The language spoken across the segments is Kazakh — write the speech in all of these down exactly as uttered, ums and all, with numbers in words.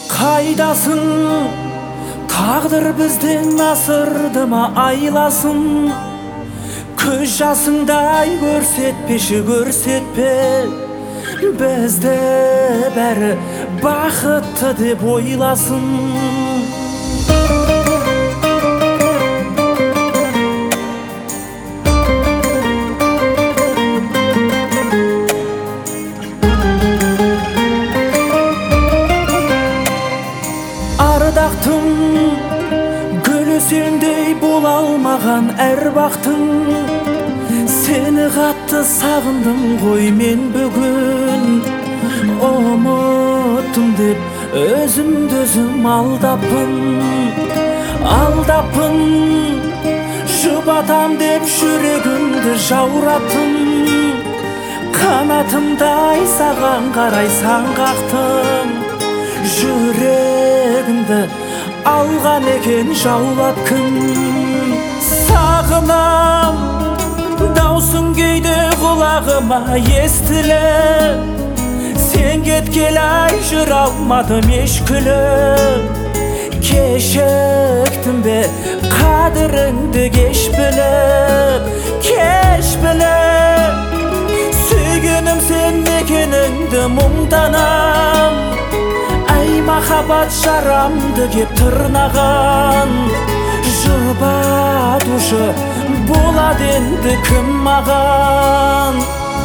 Қайдасың, тағдыр бізден асырды ма айласын? Көз жасыңдай көрсетпеші, көрсетпе бізді, бәрі бақытты деп ойласын. Ардақтың гүлі сендей бола алмаған әр бақтың, сені қатты сағындым ғой мен бүгін. Ұмыттым деп өзімді өзім алдаппын, алдаппын. Жұбатам деп жүрегімді жаураттым, қанатымдай саған қарай сан қақтым. Жүрегімді алған екен жаулап кім? Сағынам, даусың кейде құлағыма естілі. Сен кеткелі ай жүре алмадым еш күліп. Кешіктім бе қадіріңді кеш біліп, кеш біліп. Сүйгенім сен екеніңді мұңданам. Ай махаббат жарамды кеп тырнаған, жұбатушы болады енді кім маған?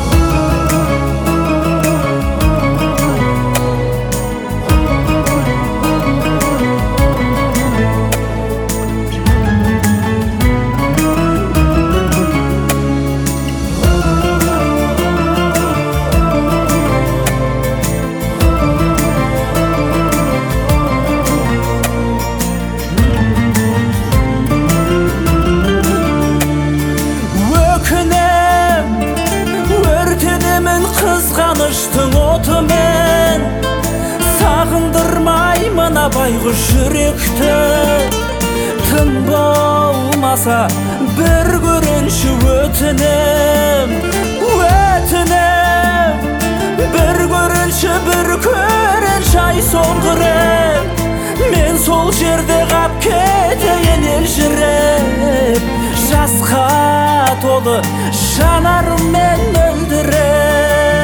Қызғаныштың отымен сағындырмай мына байғұс жүректі. Тым болмаса бір көрінші өтінем, өтінем. Bir көрінші, бір көрінші ай соңғы рет. Мен сол жерде қап кетейін елжіреп, жасқа толы жанарыммен мөлдіреп.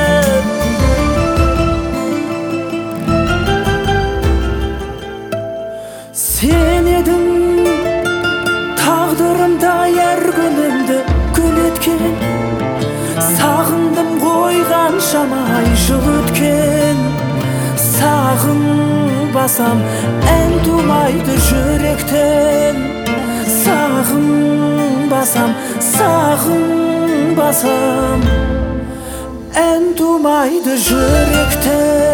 Сен едің тағдырымда әр күнімді гүл еткен. Сағындым ғой қаншама ай жыл өткен. Сағынбасам ән тумайды жүректен. Сағынбасам, сағынбасам ән тумайды жүректен.